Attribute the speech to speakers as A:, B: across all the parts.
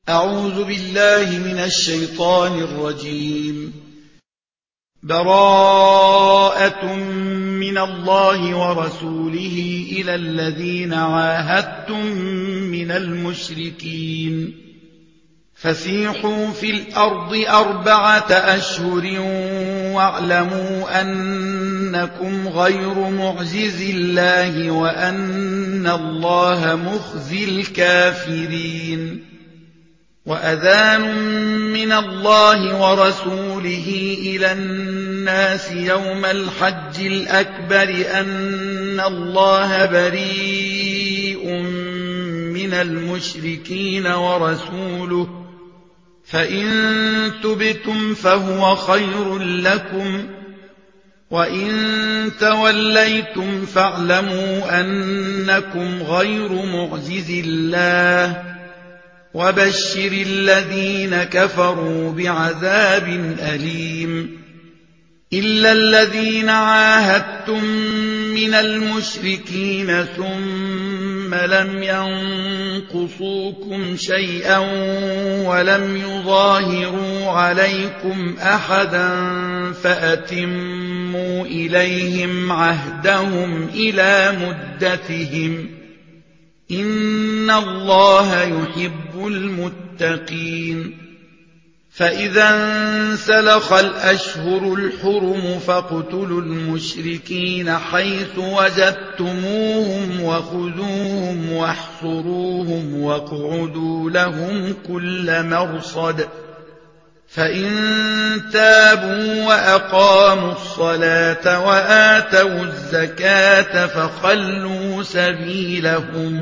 A: أعوذ بالله من الشيطان الرجيم. براءة من الله ورسوله إلى الذين عاهدتم من المشركين فسيحوا في الأرض 4 أشهر واعلموا أنكم غير معجز الله وأن الله مخزي الكافرين. وأذان من الله ورسوله إلى الناس يوم الحج الأكبر أن الله بريء من المشركين ورسوله فإن تبتم فهو خير لكم وإن توليتم فاعلموا أنكم غير معجز الله وبشر الذين كفروا بعذاب أليم. إلا الذين عاهدتم من المشركين ثم لم ينقصوكم شيئا ولم يظاهروا عليكم أحدا فأتموا إليهم عهدهم إلى مدتهم إن الله يحب المتقين. فإذا انسلخ الأشهر الحرم فاقتلوا المشركين حيث وجدتموهم وخذوهم واحصروهم واقعدوا لهم كل مرصد فإن تابوا وأقاموا الصلاة وآتوا الزكاة فخلوا سبيلهم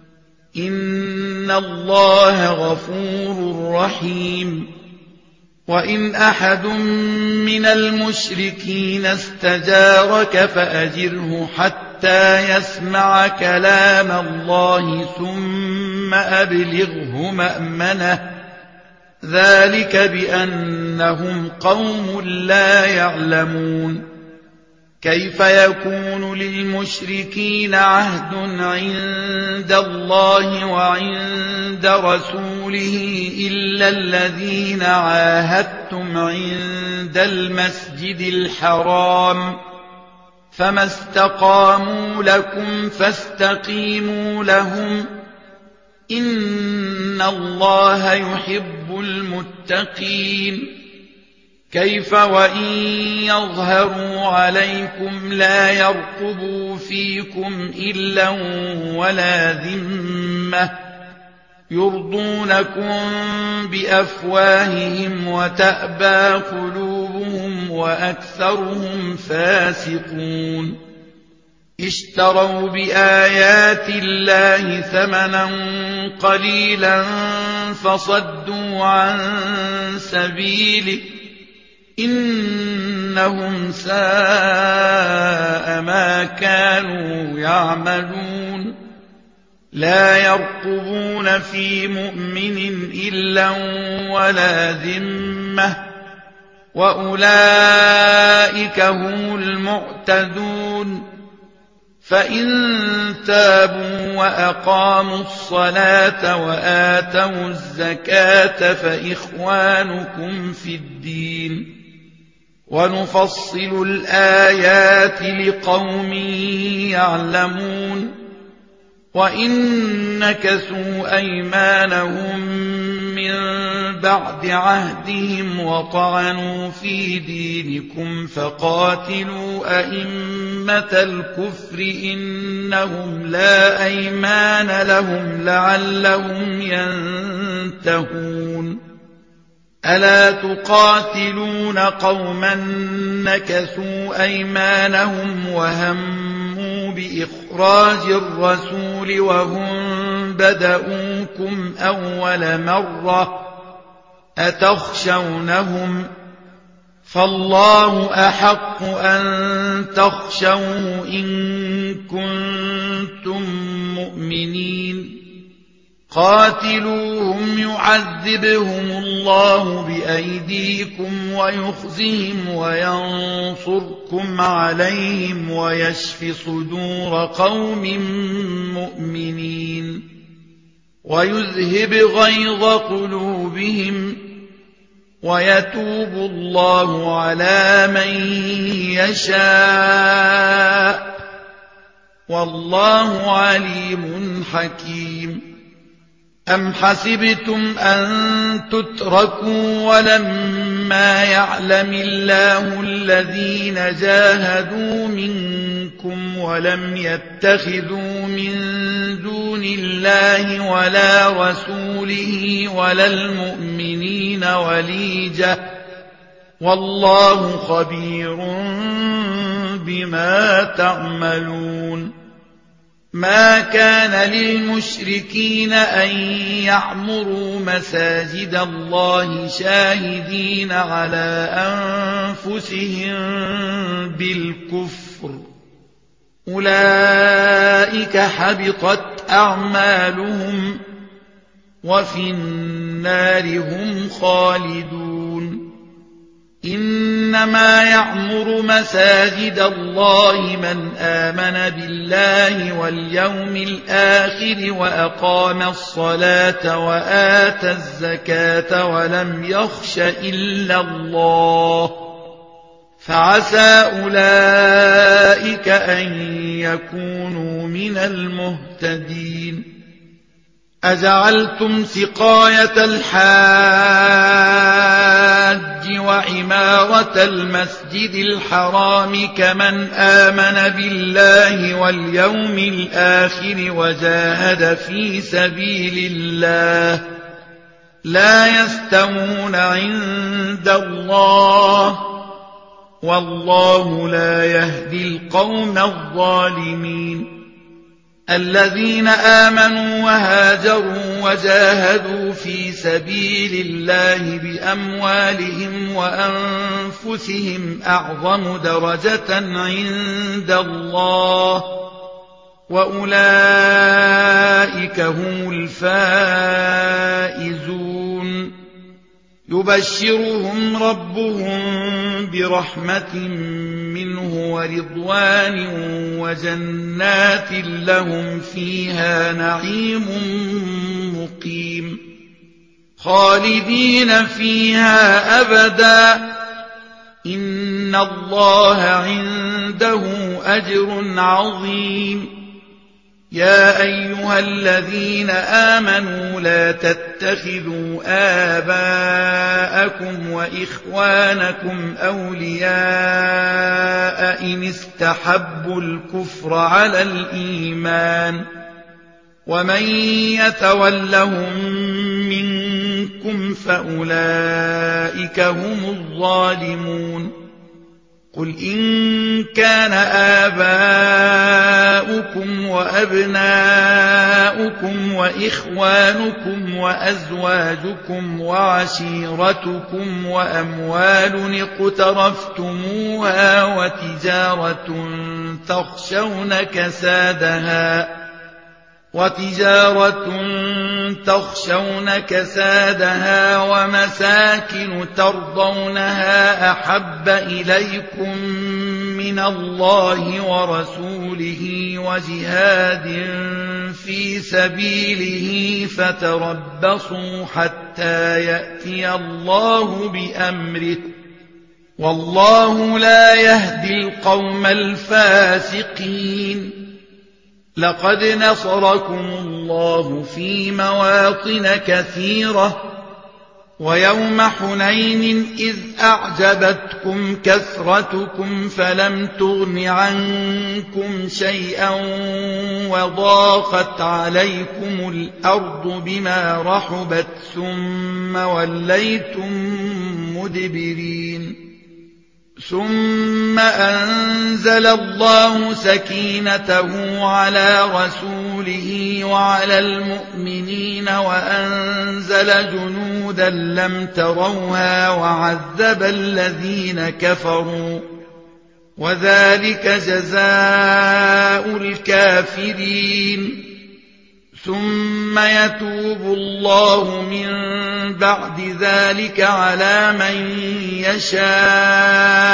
A: إن الله غفور رحيم. وإن أحد من المشركين استجارك فأجره حتى يسمع كلام الله ثم أبلغه مأمنه ذلك بأنهم قوم لا يعلمون. كيف يكون للمشركين عهد عند الله وعند رسوله إلا الذين عاهدتم عند المسجد الحرام فما استقاموا لكم فاستقيموا لهم إن الله يحب المتقين. كيف وإن يظهروا عليكم لا يرقبوا فيكم إلا ولا ذمة يرضونكم بأفواههم وتأبى قلوبهم وأكثرهم فاسقون. اشتروا بآيات الله ثمنا قليلا فصدوا عن سبيله إنهم ساء ما كانوا يعملون. لا يرقبون في مؤمن إلا ولا ذمة وأولئك هم المعتدون. فإن تابوا وأقاموا الصلاة وآتوا الزكاة فإخوانكم في الدين ونفصل الآيات لقوم يعلمون. وإن نكثوا أيمانهم من بعد عهدهم وطعنوا في دينكم فقاتلوا أئمة الكفر إنهم لا أيمان لهم لعلهم ينتهون. ألا تقاتلون قوما نكثوا أيمانهم وهموا بإخراج الرسول وهم بدؤوكم أول مرة أتخشونهم فالله أحق أن تخشوه إن كنتم مؤمنين. قاتلوهم يعذبهم الله بأيديكم ويخزهم وينصركم عليهم ويشف صدور قوم مؤمنين. ويذهب غيظ قلوبهم ويتوب الله على من يشاء والله عليم حكيم. أم حسبتم أن تتركوا ولما يعلم الله الذين جاهدوا منكم ولم يتخذوا من دون الله ولا رسوله ولا المؤمنين وليجة والله خبير بما تعملون. ما كان للمشركين أن يعمروا مساجد الله شاهدين على أنفسهم بالكفر أولئك حبطت أعمالهم وفي النار هم خالدون. إنما يعمر مساجد الله من آمن بالله واليوم الآخر وأقام الصلاة وآتى الزكاة ولم يخش إلا الله فعسى أولئك أن يكونوا من المهتدين. أجعلتم سقاية الحاج وعمارة المسجد الحرام كمن آمن بالله واليوم الآخر وجاهد في سبيل الله لا يستوون عند الله والله لا يهدي القوم الظالمين. الذين آمنوا وهاجروا وجاهدوا في سبيل الله بأموالهم وأنفسهم أعظم درجة عند الله وأولئك هم الفائزون. يبشرهم ربهم برحمة منه ورضوان وجنات لهم فيها نعيم مقيم خالدين فيها أبدا إن الله عنده أجر عظيم. يا أيها الذين آمنوا لا تتخذوا آباءكم وإخوانكم أولياء إن استحبوا الكفر على الإيمان ومن يتولهم منكم فأولئك هم الظالمون. قل إن كان آباؤكم وأبناؤكم وإخوانكم وأزواجكم وعشيرتكم وأموال اقترفتموها وتجارة تخشون كسادها ومساكن ترضونها أحب إليكم من الله ورسوله وجهاد في سبيله فتربصوا حتى يأتي الله بأمره والله لا يهدي القوم الفاسقين. لقد نصركم الله في مواطن كثيرة ويوم حنين إذ أعجبتكم كثرتكم فلم تغن عنكم شيئا وضاقت عليكم الأرض بما رحبت ثم وليتم مدبرين. ثم أنزل الله سكينته على رسوله وعلى المؤمنين وأنزل جنودا لم تروها وعذب الذين كفروا وذلك جزاء الكافرين. ثم يتوب الله من بعد ذلك على من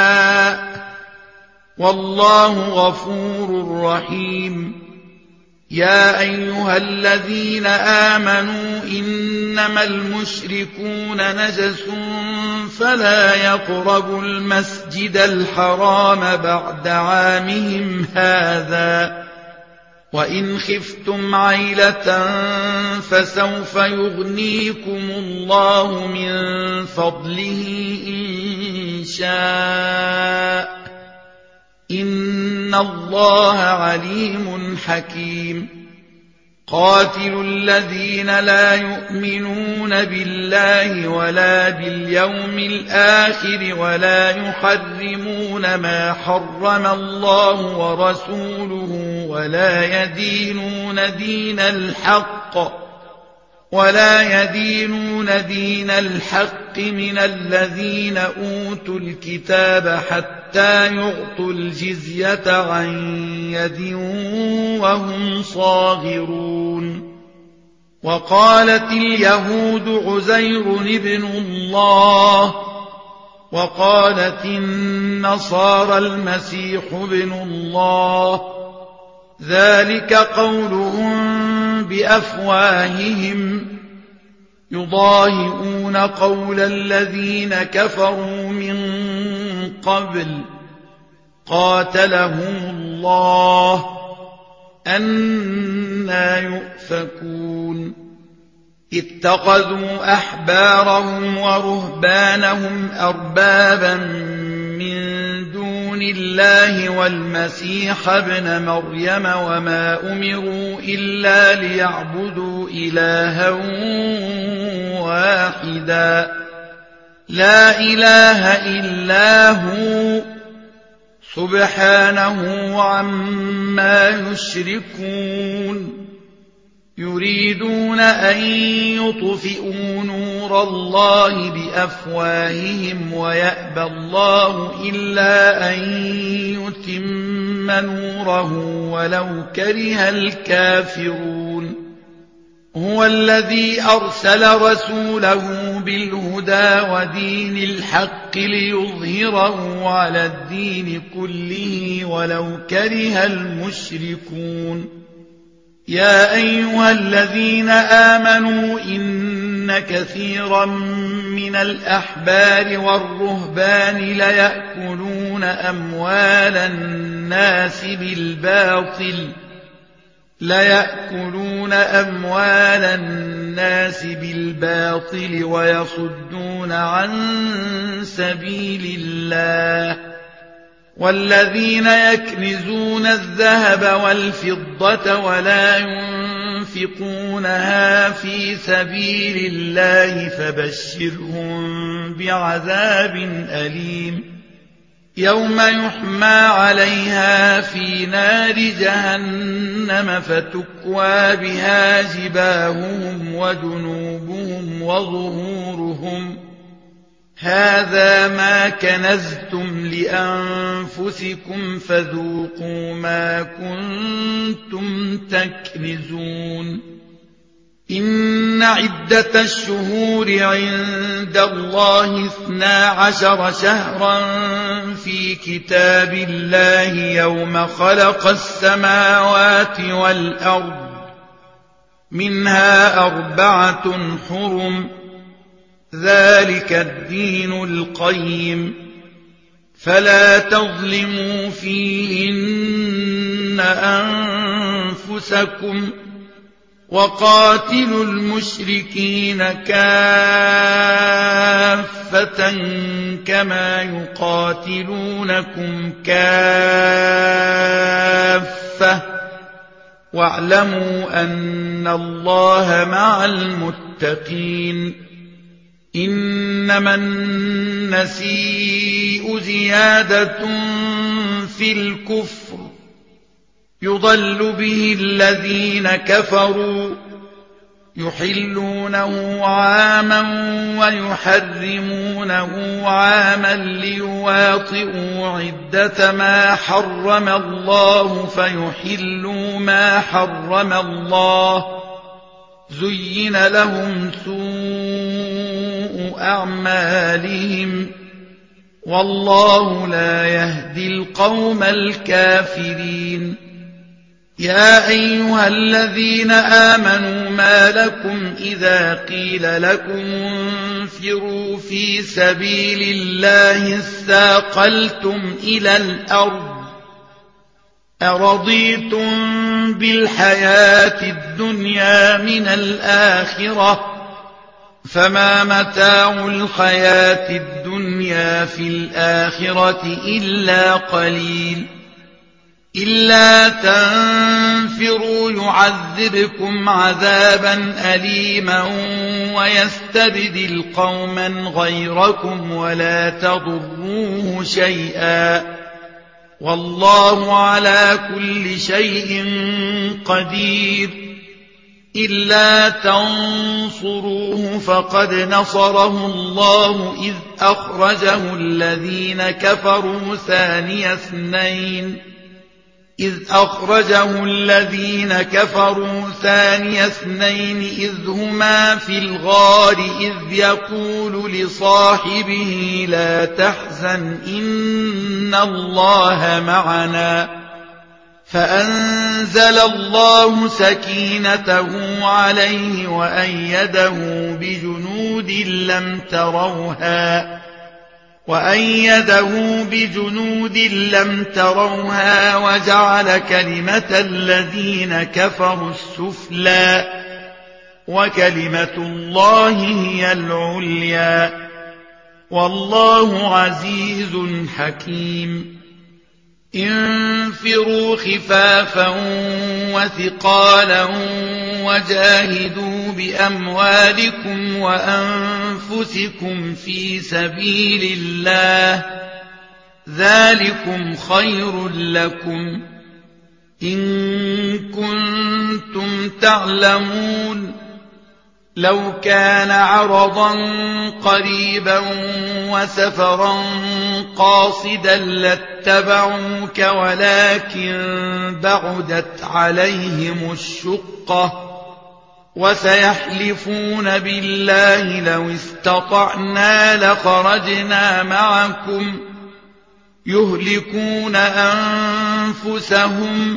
A: يشاء والله غفور رحيم. يا أيها الذين آمنوا إنما المشركون نجس فلا يقربوا المسجد الحرام بعد عامهم هذا وإن خفتم عيلة فسوف يغنيكم الله من فضله إن شاء إن الله عليم حكيم قاتلوا الذين لا يؤمنون بالله ولا باليوم الآخر ولا يحرمون ما حرم الله ورسوله ولا يدينون دين الحق من الذين أوتوا الكتاب حتى يعطوا الجزية عن يد وهم صاغرون وقالت اليهود عزير ابن الله وقالت النصارى المسيح ابن الله ذلك قولهم بأفواههم يضاهئون قول الذين كفروا من قبل قاتلهم الله أنى يؤفكون اتخذوا أحبارهم ورهبانهم أربابا من دون الله والمسيح ابن مريم وما أمروا إلا ليعبدوا إلها واحدا لا إله إلا هو سبحانه عما يشركون يريدون أن يطفئوا نور الله بأفواههم ويأبى الله إلا أن يتم نوره ولو كره الكافرون هو الذي أرسل رسوله بالهدى ودين الحق ليظهره على الدين كله ولو كره المشركون يا أيها الذين آمنوا إن كثيرا من الأحبار والرهبان ليأكلون أموال الناس بالباطل ويصدون عن سبيل الله والذين يكنزون الذهب والفضة ولا ينفقونها في سبيل الله فبشرهم بعذاب أليم يوم يحمى عليها في نار جهنم فتكوى بها جباههم وجنوبهم وظهورهم هذا ما كنزتم لأنفسكم فذوقوا ما كنتم تكنزون إن عدة الشهور عند الله 12 شهرا في كتاب الله يوم خلق السماوات والأرض منها 4 حرم ذلك الدين القيم فلا تظلموا فيهن أنفسكم وقاتلوا المشركين كافة كما يقاتلونكم كافة واعلموا أن الله مع المتقين إنما النسيء زيادة في الكفر يضل به الذين كفروا يحلونه عاما ويحرمونه عاما ليواطئوا عدة ما حرم الله فيحلوا ما حرم الله زين لهم سوء أعمالهم والله لا يهدي القوم الكافرين يا أيها الذين آمنوا ما لكم إذا قيل لكم انفروا في سبيل الله اثاقلتم إلى الأرض أرضيتم بالحياة الدنيا من الآخرة فما متاع الحياة الدنيا في الآخرة إلا قليل إلا تنفروا يعذبكم عذابا أليما ويستبدل قوما غيركم ولا تضروه شيئا والله على كل شيء قدير إلا تنصروه فقد نصره الله إذ أخرجه الذين كفروا ثاني اثنين إذ هما في الغار إذ يقول لصاحبه لا تحزن إن الله معنا فأنزل الله سكينته عليه وأيده بجنود لم تروها وجعل كلمة الذين كفروا السفلى وكلمة الله هي العليا والله عزيز حكيم انفروا خفافا وثقالا وجاهدوا بأموالكم وأنفسكم في سبيل الله ذلكم خير لكم إن كنتم تعلمون لو كان عرضا قريبا وسفرا قاصدا لاتبعوك ولكن بعدت عليهم الشقة وسيحلفون بالله لو استطعنا لخرجنا معكم يهلكون أنفسهم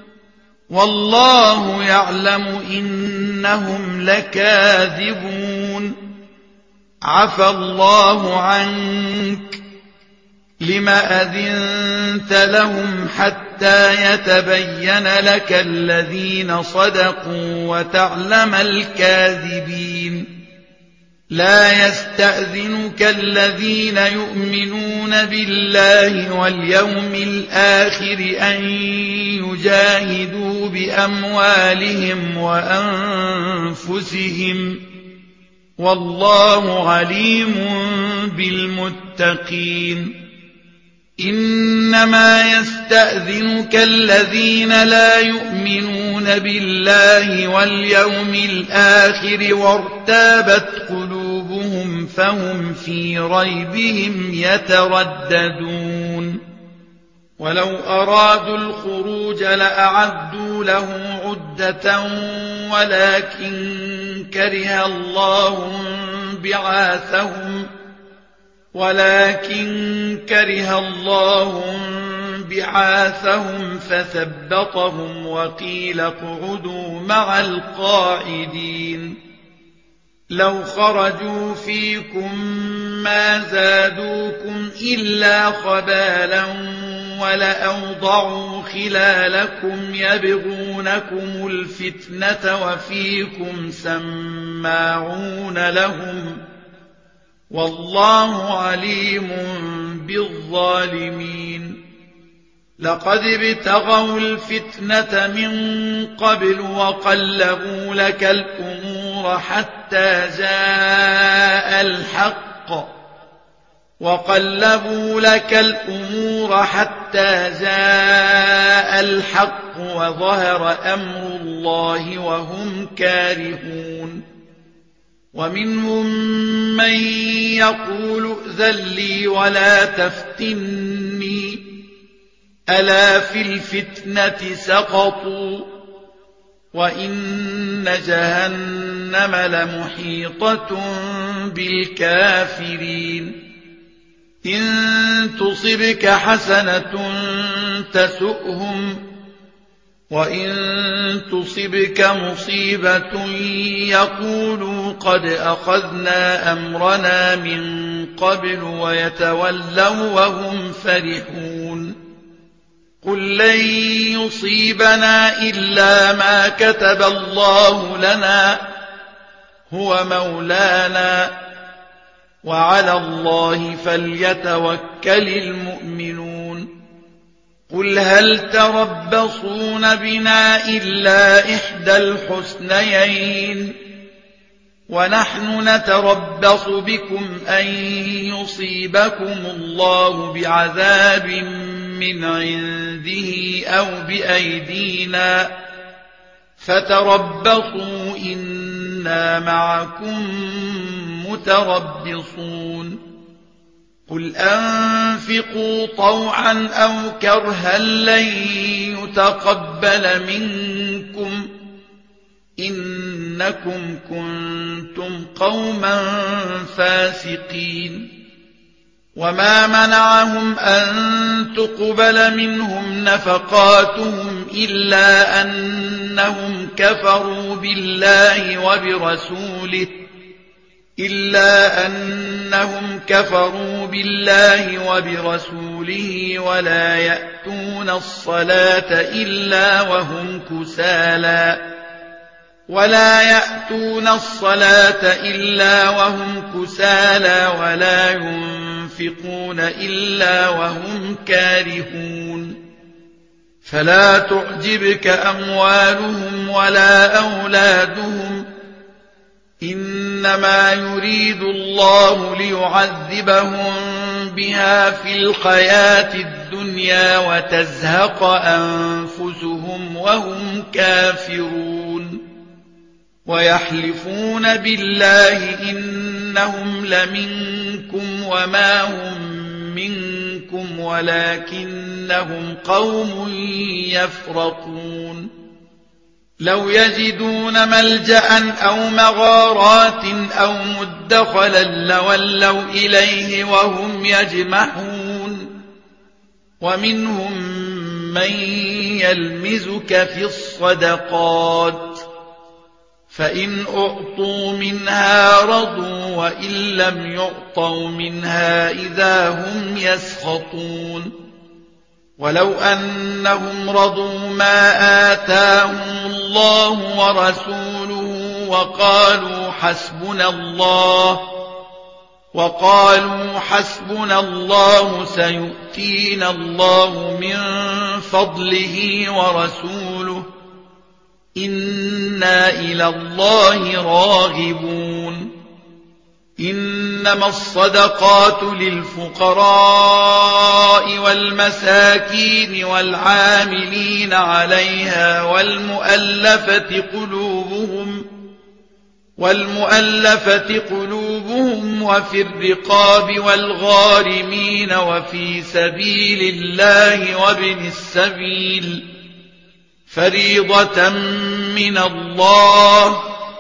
A: والله يعلم إنهم لكاذبون عفى الله عنك لم أذنت لهم حتى يتبين لك الذين صدقوا وتعلم الكاذبين لا يستأذنك الذين يؤمنون بالله واليوم الآخر أن يجاهدوا بأموالهم وأنفسهم والله عليم بالمتقين إنما يستأذنك الذين لا يؤمنون بالله واليوم الآخر وارتابت قلوبهم فهم في ريبهم يترددون ولو أرادوا الخروج لأعدوا له عدة ولكن كره الله بعاثهم فثبطهم وقيل اقعدوا مع القاعدين لو خرجوا فيكم ما زادوكم إلا خبالا ولأوضعوا خلالكم يبغونكم الفتنة وفيكم سماعون لهم والله عليم بالظالمين لقد ابتغوا الفتنة من قبل وقلبوا لك الأمور حتى جاء الحق وظهر أمر الله وهم كارهون ومنهم من يقول ائذن لي ولا تفتني ألا في الفتنة سقطوا وإن جهنم لمحيطة بالكافرين إن تصبك حسنة تسؤهم وإن تصبك مصيبة يقولوا قد أخذنا أمرنا من قبل ويتولوا وهم فرحون قل لن يصيبنا إلا ما كتب الله لنا هو مولانا وعلى الله فليتوكل المؤمنون قل هل تربصون بنا إلا إحدى الحسنيين ونحن نتربص بكم أن يصيبكم الله بعذاب من عنده أو بأيدينا فتربصوا إنا معكم متربصون قل أنفقوا طوعا أو كرها لن يتقبل منكم إنكم كنتم قوما فاسقين وما منعهم أن تقبل منهم نفقاتهم إلا أنهم كفروا بالله وبرسوله ولا يأتون الصلاة إلا وهم كسالى ولا ينفقون إلا وهم كارهون فلا تعجبك أموالهم ولا أولادهم إنما يريد الله ليعذبهم بها في الحياة الدنيا وتزهق أنفسهم وهم كافرون ويحلفون بالله إنهم لمنكم وما هم منكم ولكنهم قوم يفرقون لو يجدون ملجأ أو مغارات أو مدخلا لولوا إليه وهم يجمحون ومنهم من يلمزك في الصدقات فإن أعطوا منها رضوا وإن لم يعطوا منها إذا هم يسخطون ولو أنهم رضوا ما آتاهم الله ورسوله وقالوا حسبنا الله سيؤتينا الله من فضله ورسوله إنا إلى الله راغبون إنما الصدقات للفقراء والمساكين والعاملين عليها والمؤلفة قلوبهم وفي الرقاب والغارمين وفي سبيل الله وابن السبيل فريضة من الله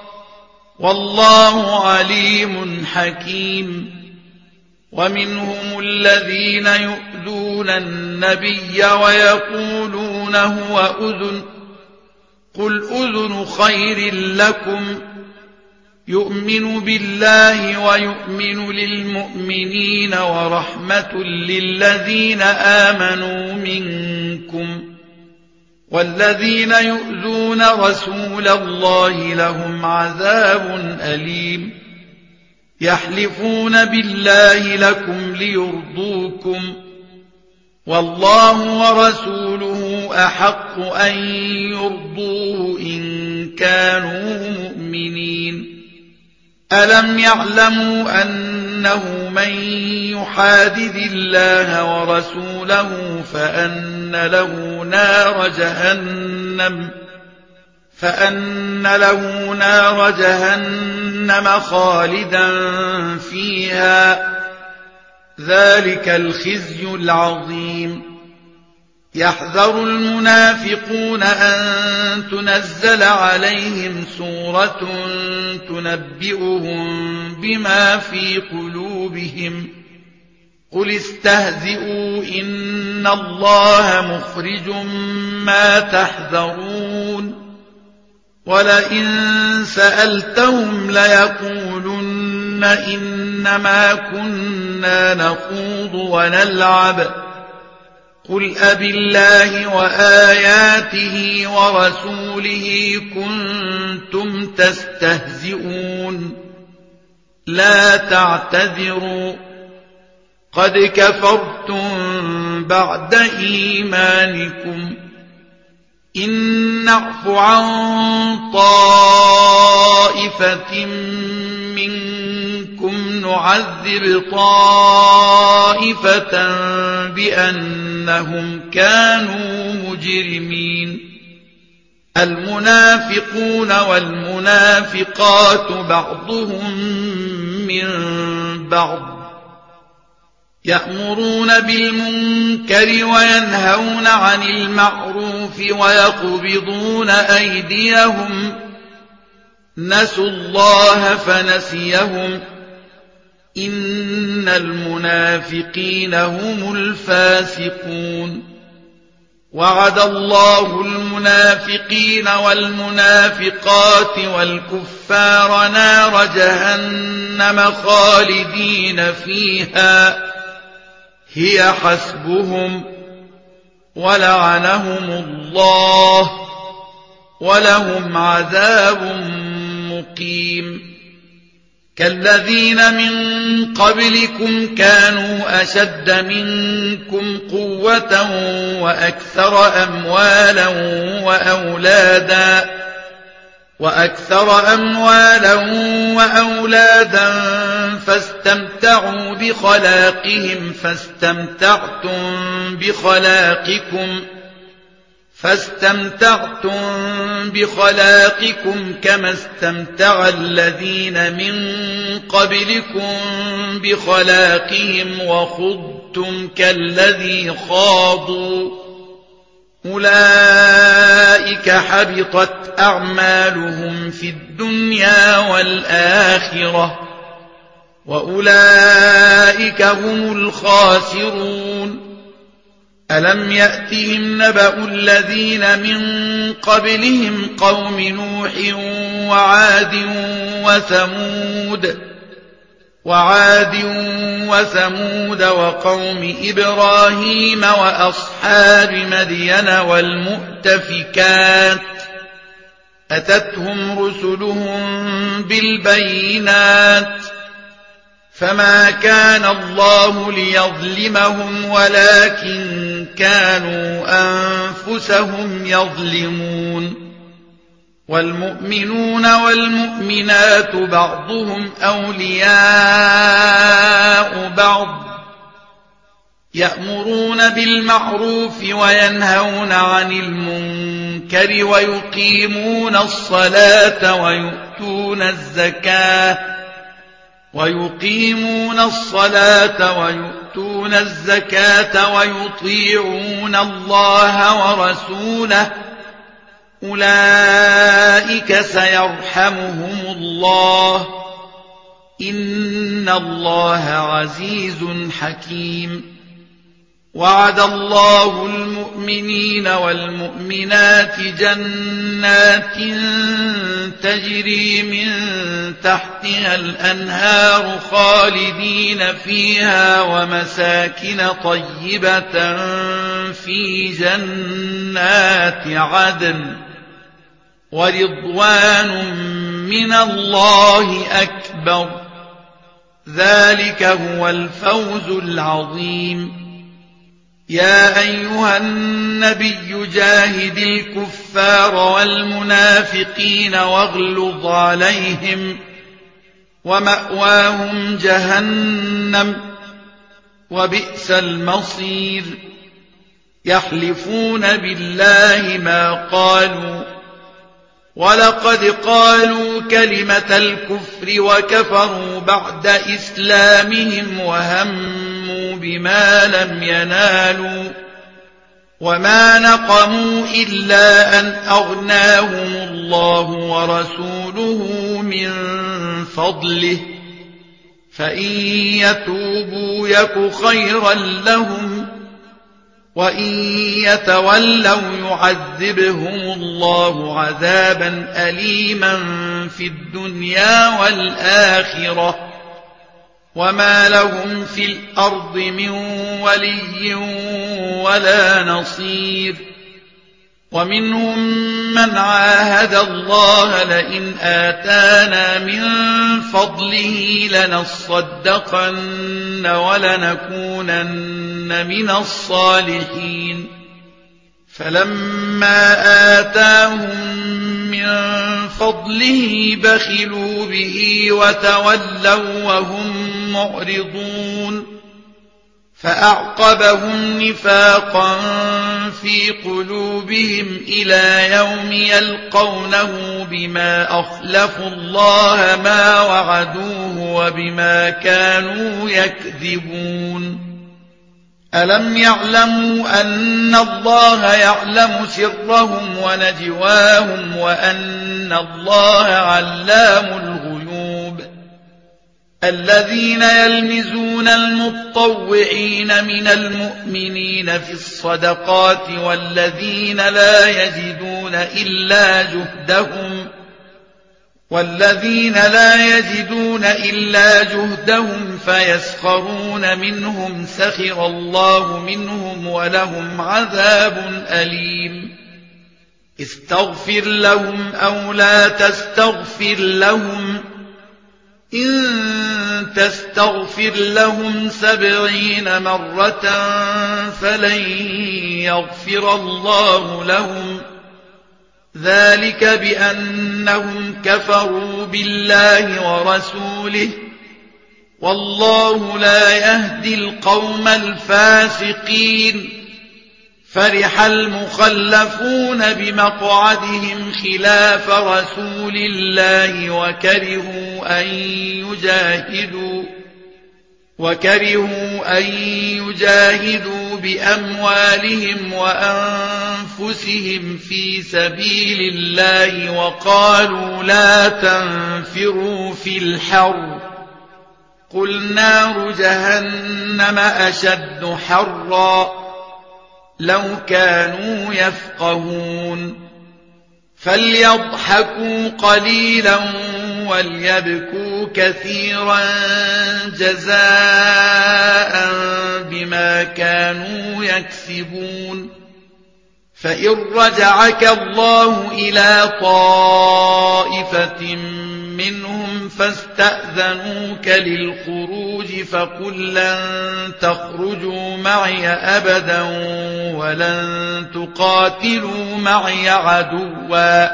A: والله عليم حكيم ومنهم الذين يؤذون النبي ويقولون هو أذن قل أذن خير لكم يؤمن بالله ويؤمن للمؤمنين ورحمة للذين آمنوا منكم والذين يؤذون رسول الله لهم عذاب أليم يحلفون بالله لكم ليرضوكم والله ورسوله أحق أن يرضوه إن كانوا مؤمنين ألم يعلموا أنه من يحادد الله ورسوله فأن له نار جهنم خالدا فيها ذلك الخزي العظيم يحذر المنافقون أن تنزل عليهم سورة تنبئهم بما في قلوبهم قل استهزئوا إن الله مخرج ما تحذرون ولئن سألتهم ليقولن إنما كنا نخوض ونلعب قل أبالله وآياته ورسوله كنتم تستهزئون لا تعتذروا قد كفرتم بعد إيمانكم إن نعف عن طائفة منكم نعذب طائفة بأنهم كانوا مجرمين المنافقون والمنافقات بعضهم من بعض يأمرون بالمنكر وينهون عن المعروف ويقبضون أيديهم نسوا الله فنسيهم إن المنافقين هم الفاسقون وعد الله المنافقين والمنافقات والكفار نار جهنم خالدين فيها هي حسبهم ولعنهم الله ولهم عذاب مقيم كالذين من قبلكم كانوا أشد منكم قوة وأكثر أموالا وأولادا فاستمتعوا بخلاقكم كما استمتع الذين من قبلكم بخلاقهم وخضتم كالذي خاضوا أولئك حبطت أعمالهم في الدنيا والآخرة وأولئك هم الخاسرون ألم يأتهم نبأ الذين من قبلهم قوم نوح وعاد وثمود وقوم إبراهيم وأصحاب مدين والمؤتفكات أتتهم رسلهم بالبينات فما كان الله ليظلمهم ولكن كانوا أنفسهم يظلمون والمؤمنون والمؤمنات بعضهم أولياء بعض يأمرون بالمعروف وينهون عن المنكر ويقيمون الصلاة ويؤتون الزكاة ويطيعون الله ورسوله أولئك سيرحمهم الله إن الله عزيز حكيم وعد الله المؤمنين والمؤمنات جنات تجري من تحتها الأنهار خالدين فيها ومساكن طيبة في جنات عدن ورضوان من الله أكبر ذلك هو الفوز العظيم يا أيها النبي جاهد الكفار والمنافقين واغلظ عليهم ومأواهم جهنم وبئس المصير يحلفون بالله ما قالوا ولقد قالوا كلمة الكفر وكفروا بعد إسلامهم وهموا بما لم ينالوا وما نقموا إلا أن أغناهم الله ورسوله من فضله فإن يتوبوا يك خيرا لهم وإن يتولوا يعذبهم الله عذابا أليما في الدنيا والآخرة وما لهم في الأرض من ولي ولا نصير. ومنهم من عاهد الله لئن آتانا من فضله لنصدقن ولنكونن من الصالحين فلما آتاهم من فضله بخلوا به وتولوا وهم معرضون فأعقبهم نفاقا في قلوبهم إلى يوم يلقونه بما أخلفوا الله ما وعدوه وبما كانوا يكذبون. ألم يعلموا أن الله يعلم سرهم ونجواهم وأن الله علام الغيوب. الذين يلمزون المطوعين من المؤمنين في الصدقات والذين لا يجدون إلا جهدهم فيسخرون منهم سخر الله منهم ولهم عذاب أليم. استغفر لهم أو لا تستغفر لهم إن تستغفر لهم 70 مرة فلن يغفر الله لهم ذلك بأنهم كفروا بالله ورسوله والله لا يهدي القوم الفاسقين. فرح المخلفون بمقعدهم خلاف رسول الله وكرهوا أن يجاهدوا بأموالهم وأنفسهم في سبيل الله وقالوا لا تنفروا في الحر قل نار جهنم أشد حرا لو كانوا يفقهون. فليضحكوا قليلا وليبكوا كثيرا جزاء بما كانوا يكسبون. فإن رجعك الله إلى طائفة منهم فاستأذنوك للخروج فقل لن تخرجوا معي أبدا ولن تقاتلوا معي عدوا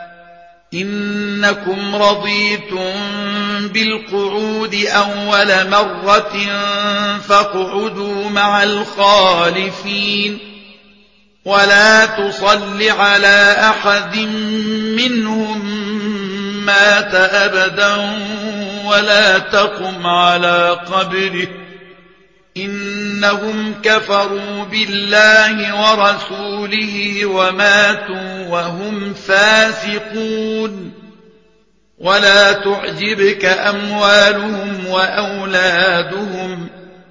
A: إنكم رضيتم بالقعود أول مرة فاقعدوا مع الخالفين ولا تصل على أحد منهم مات أبدا ولا تقم على قبره إنهم كفروا بالله ورسوله وماتوا وهم فاسقون. ولا تعجبك أموالهم وأولادهم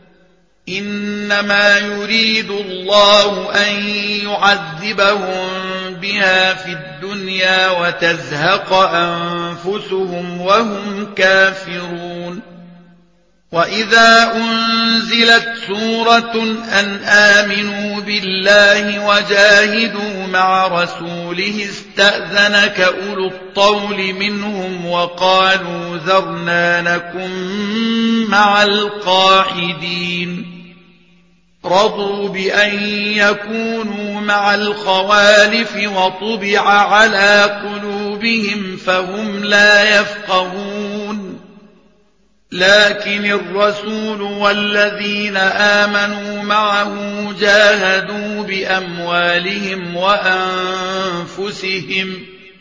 A: إنما يريد الله أن يعذبهم بها في الدنيا وتزهق أنفسهم وهم كافرون. وإذا أنزلت سورة أن آمنوا بالله وجاهدوا مع رسوله استأذنك أولو الطول منهم وقالوا ذرنا نكن مع القاعدين رضوا بأن يكونوا مع الخوالف وطبع على قلوبهم فهم لا يفقهون. لكن الرسول والذين آمنوا معه جاهدوا بأموالهم وأنفسهم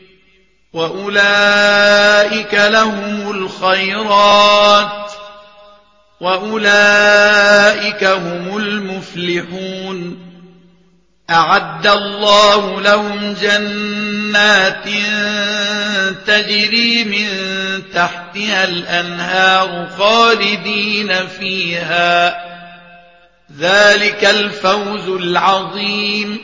A: وأولئك لهم الخيرات وأولئك هم المفلحون. أعد الله لهم جنات تجري من تحتها الأنهار خالدين فيها، ذلك الفوز العظيم.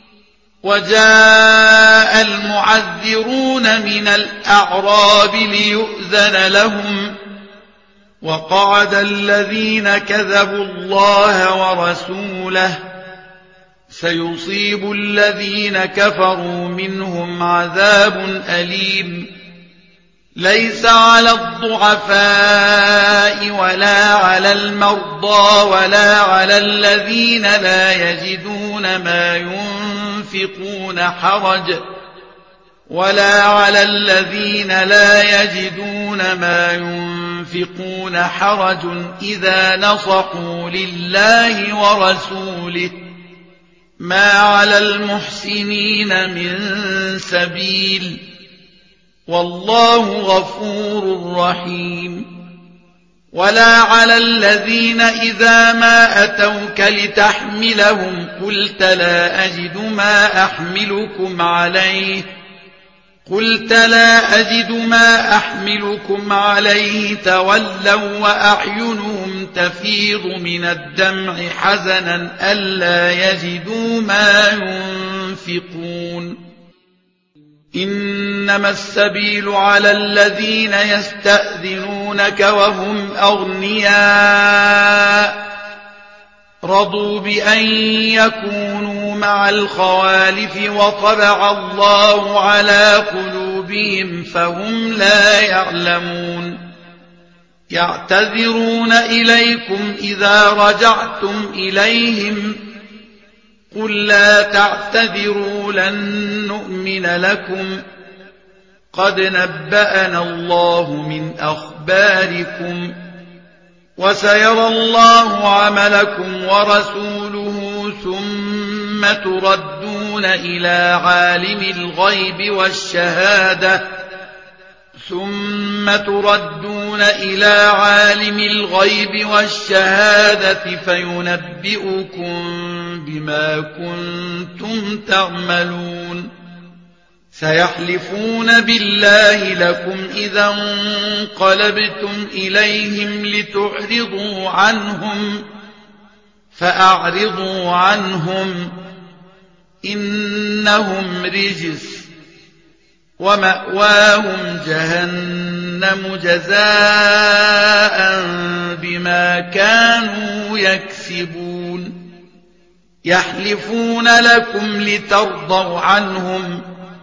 A: وجاء المعذرون من الأعراب ليؤذن لهم، وقعد الذين كذبوا الله ورسوله، سيصيب الذين كفروا منهم عذاب أليم. ليس على الضعفاء ولا على المرضى ولا على الذين لا يجدون ما ينفقون حرج إذا نصحوا لله ورسوله، ما على المحسنين من سبيل، والله غفور رحيم. ولا على الذين إذا ما أتوك لتحملهم قلت لا أجد ما أحملكم عليه تولوا وأعينهم تفيض من الدمع حزنا ألا يجدوا ما ينفقون. إنما السبيل على الذين يستأذنونك وهم أغنياء رضوا بأن يكونوا مع الخوالف وطبع الله على قلوبهم فهم لا يعلمون. يعتذرون إليكم إذا رجعتم إليهم، قل لا تعتذروا لن نؤمن لكم قد نبأنا الله من أخباركم وسيرى الله عملكم ورسوله ثم تردون إلى عالم الغيب والشهادة فينبئكم بما كنتم تعملون. سيحلفون بالله لكم إذا انقلبتم إليهم لتعرضوا عنهم فأعرضوا عنهم إنهم رجس ومأواهم جهنم جزاء بما كانوا يكسبون. يحلفون لكم لترضوا عنهم،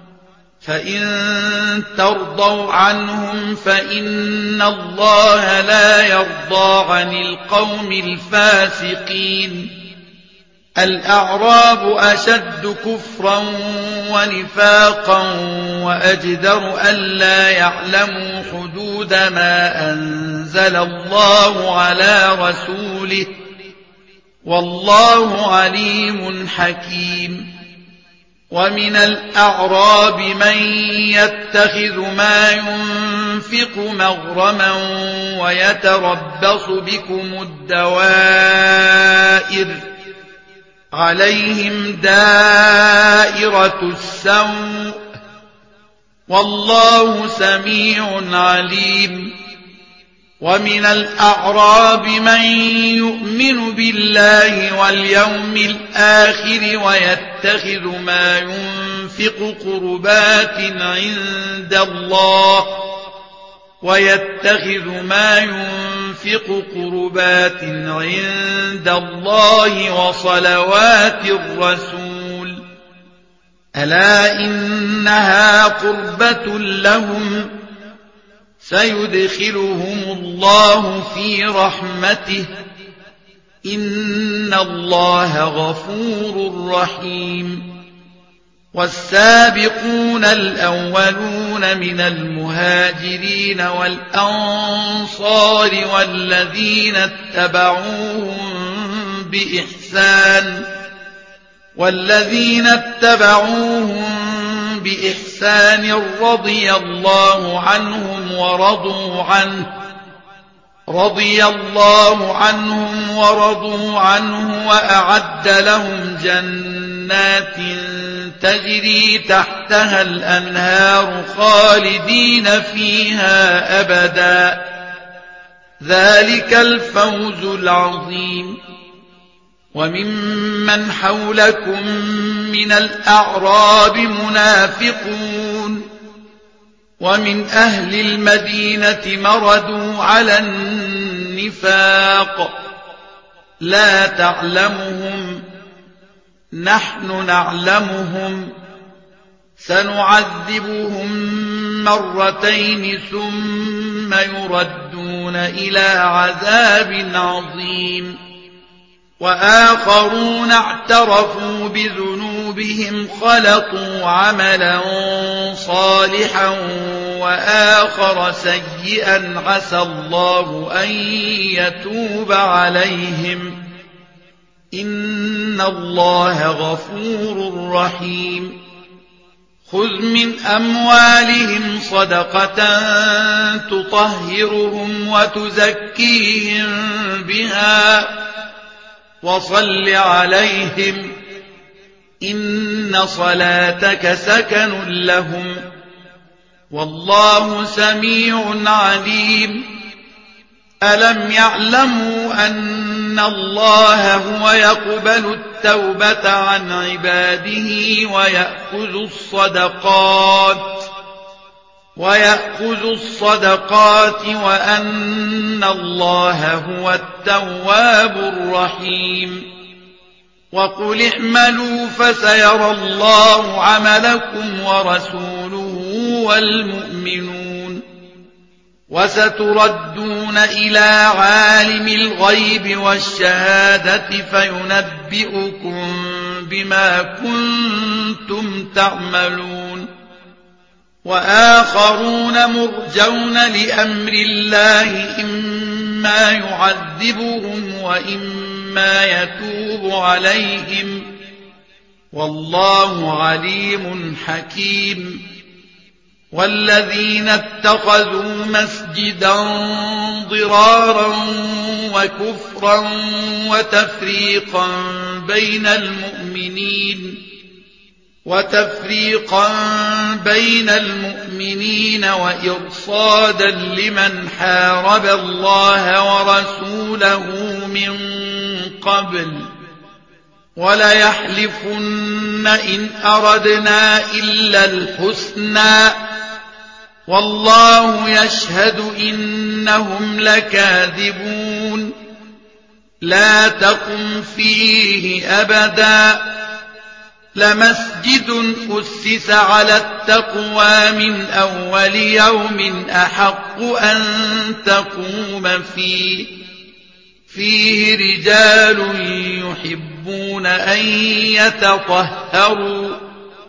A: فإن ترضوا عنهم فإن الله لا يرضى عن القوم الفاسقين. الأعراب أشد كفرا ونفاقا وأجدر ألا يعلموا حدود ما أنزل الله على رسوله، والله عليم حكيم. ومن الأعراب من يتخذ ما ينفق مغرما ويتربص بكم الدوائر، عليهم دائرة السوء والله سميع عليم. ومن الأعراب من يؤمن بالله واليوم الآخر ويتخذ ما ينفق قربات عند الله وصلوات الرسول، ألا إنها قربة لهم سيدخلهم الله في رحمته إن الله غفور رحيم. والسابقون الأولون من المهاجرين والأنصار والذين اتبعوهم بإحسان رضي الله عنهم ورضوا عنه وأعد لهم جنات جنات تجري تحتها الأنهار خالدين فيها أبدا ذلك الفوز العظيم. وممن حولكم من الأعراب منافقون ومن أهل المدينة مردوا على النفاق لا تعلمهم نحن نعلمهم سنعذبهم مرتين ثم يردون إلى عذاب عظيم. وآخرون اعترفوا بذنوبهم خلطوا عملا صالحا وآخر سيئا عسى الله أن يتوب عليهم إن الله غفور رحيم. خذ من أموالهم صدقة تطهرهم وتزكيهم بها وصل عليهم إن صلاتك سكن لهم والله سميع عليم. ألم يعلموا أن الله هو يقبل التوبة عن عباده ويأخذ الصدقات وأن الله هو التواب الرحيم. وقل اعملوا فسيرى الله عملكم ورسوله والمؤمنون وستردون إلى عالم الغيب والشهادة فينبئكم بما كنتم تعملون. وآخرون مرجون لأمر الله إما يعذبهم وإما يتوب عليهم والله عليم حكيم. والذين اتخذوا مسجدا ضرارا وكفرا وتفريقا بين المؤمنين وإرصادا لمن حارب الله ورسوله من قبل وليحلفن إن أردنا إلا الحسنى والله يشهد إنهم لكاذبون. لا تقم فيه أبدا لمسجد أسس على التقوى من أول يوم أحق أن تقوم فيه رجال يحبون أن يتطهروا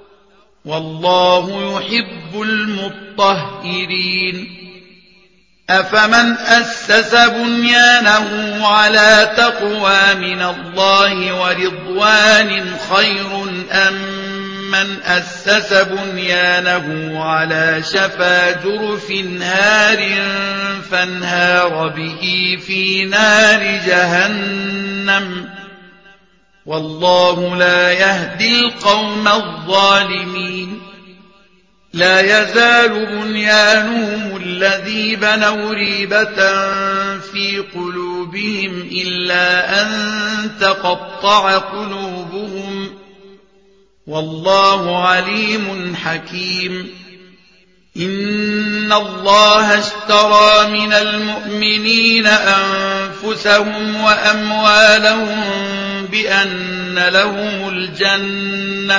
A: والله يحب المطهرين. أفمن أسس بنيانه على تقوى من الله ورضوان خير أم من أسس بنيانه على شفا جرف هار فانهار به في نار جهنم والله لا يهدي القوم الظالمين. لا يزال بنيانهم الذي بنوا ريبة في قلوبهم إلا أن تقطع قلوبهم والله عليم حكيم. إن الله اشترى من المؤمنين أنفسهم وأموالهم بأن لهم الجنة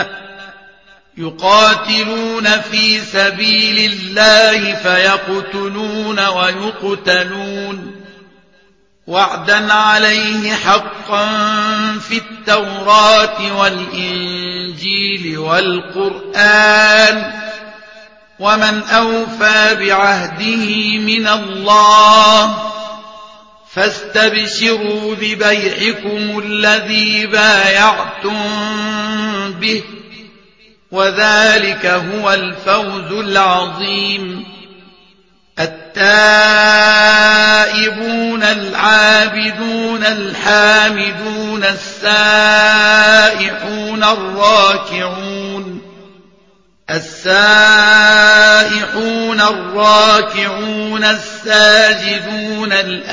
A: يقاتلون في سبيل الله فيقتلون ويقتلون وعدا عليه حقا في التوراة والإنجيل والقرآن ومن أوفى بعهده من الله فاستبشروا ببيعكم الذي بايعتم به وذلك هو الفوز العظيم. التائبون العابدون الحامدون السائحون الراكعون الساجدون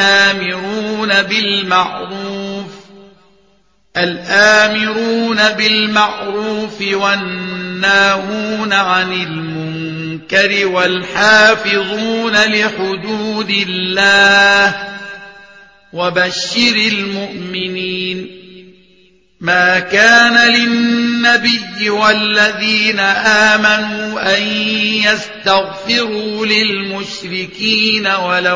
A: الآمرون بالمعروف والناهون عن المنكر والحافظون لحدود الله وبشر المؤمنين. ما كان للنبي والذين آمنوا أن يستغفروا للمشركين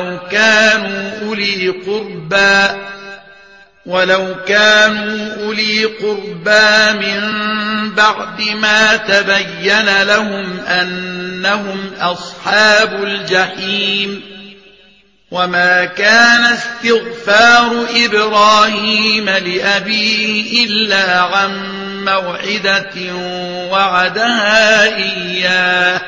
A: ولو كانوا أولي قربى من بعد ما تبين لهم أنهم أصحاب الجحيم. وما كان استغفار إبراهيم لأبيه إلا عن موعدة وعدها إياه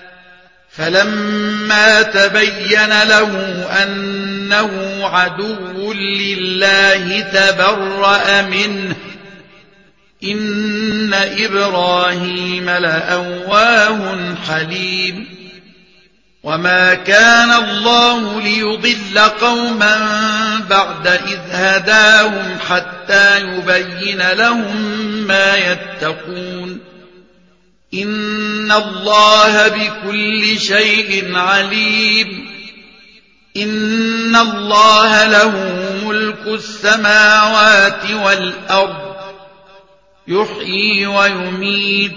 A: فلما تبين له أنه عدو لله تبرأ منه إن إبراهيم لأواه حليم. وما كان الله ليضل قوما بعد إذ هداهم حتى يبين لهم ما يتقون إن الله بكل شيء عليم. إن الله له ملك السماوات والأرض يحيي ويميت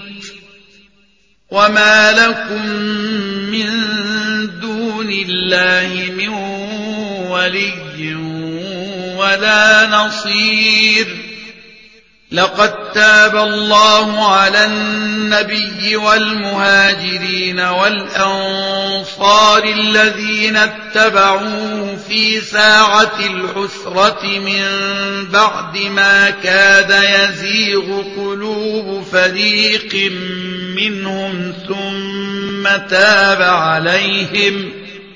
A: وما لكم من دون الله من ولي ولا نصير. لقد تاب الله على النبي والمهاجرين والأنصار الذين اتبعوه في ساعة العسرة من بعد ما كاد يزيغ قلوب فريق منهم ثم تاب عليهم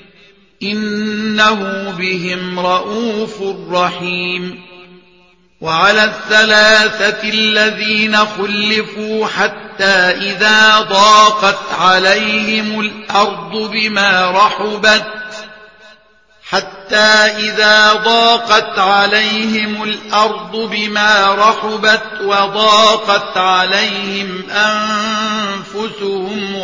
A: إنه بهم رءوف رحيم. وعلى الثلاثة الذين خلفوا حتى إذا ضاقت عليهم الأرض بما رحبت وضاقت عليهم أنفسهم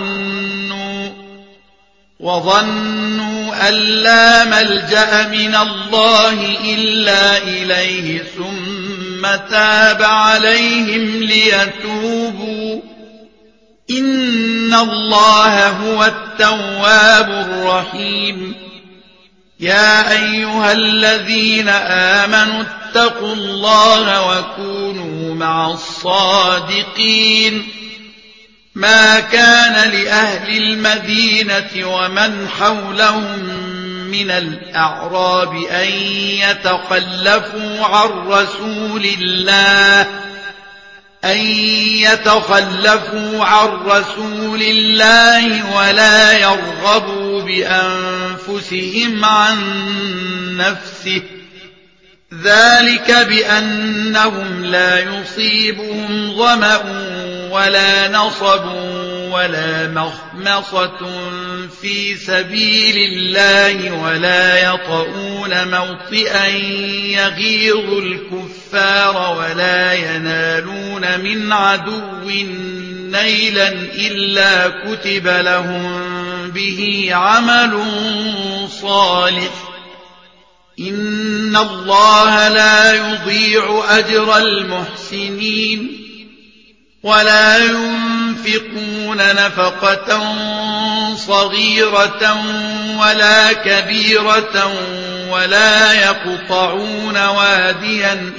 A: وظنوا أن لا ملجأ من الله إلا إليه ثم تاب عليهم ليتوبوا إن الله هو التواب الرحيم. يا أيها الذين آمنوا اتقوا الله وكونوا مع الصادقين. ما كان لأهل المدينة ومن حولهم من الأعراب أن يتخلفوا عن رسول الله ولا يرغبوا بأنفسهم عن نفسه ذلك بأنهم لا يصيبهم ظمأ ولا نصب ولا مخمصة في سبيل الله ولا يطؤون موطئا يغيظ الكفار ولا ينالون من عدو نيلا إلا كتب لهم به عمل صالح إن الله لا يضيع أجر المحسنين. ولا ينفقون نفقة صغيرة ولا كبيرة ولا يقطعون واديا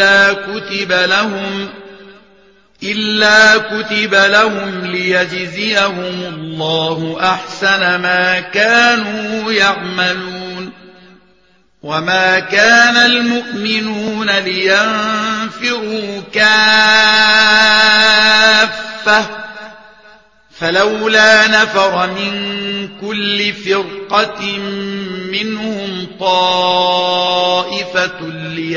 A: إلا كتب لهم ليجزيهم الله أحسن ما كانوا يعملون. وما كان المؤمنون لينفروا كافة فلولا نفر من كل فرقة منهم طائفة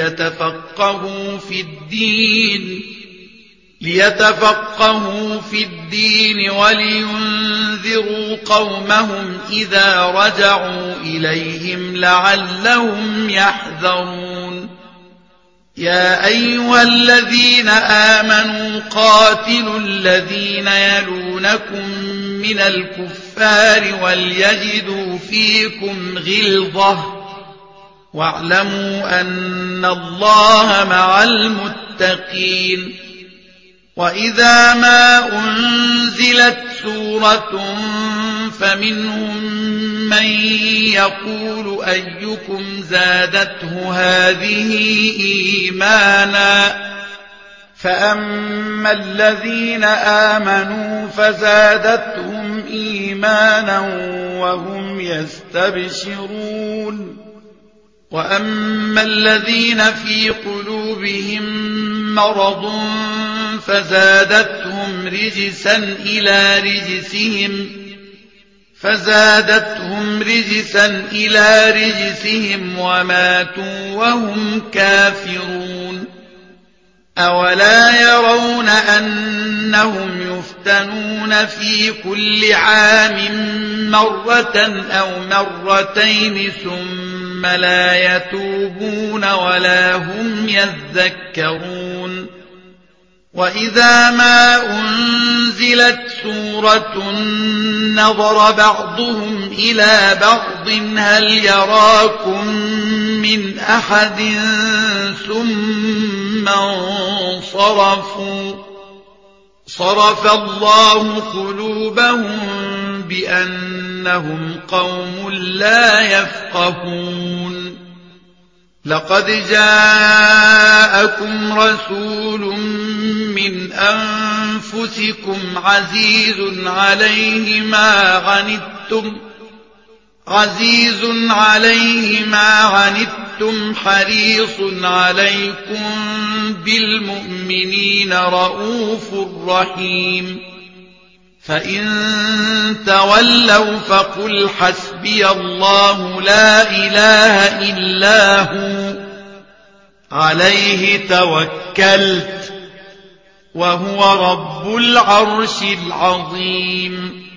A: ليتفقهوا في الدين ولينذروا قومهم إذا رجعوا إليهم لعلهم يحذرون يا أيها الذين آمنوا قاتلوا الذين يلونكم من الكفار وليجدوا فيكم غلظة واعلموا أن الله مع المتقين وإذا ما أنزلت سورة فمنهم من يقول أيكم زادته هذه إيمانا فأما الذين آمنوا فزادتهم إيمانا وهم يستبشرون وأما الذين في قلوبهم مرض فزادتهم رجسا إلى رجسهم وماتوا وهم كافرون أولا يرون أنهم يفتنون في كل عام مرة أو مرتين ثم لا يتوبون ولا هم يذكرون وإذا ما أنزلت سورة نظر بعضهم إلى بعض هل يراكم من أحد ثم انصرفوا صرف الله قلوبهم بأنهم قوم لا يفقهون لقد جاءكم رسول من أنفسكم عزيز عليه ما عنتم حريص عليكم بالمؤمنين رؤوف رحيم فإن تولوا فقل حسبي الله لا إله إلا هو عليه توكلت وهو رب العرش العظيم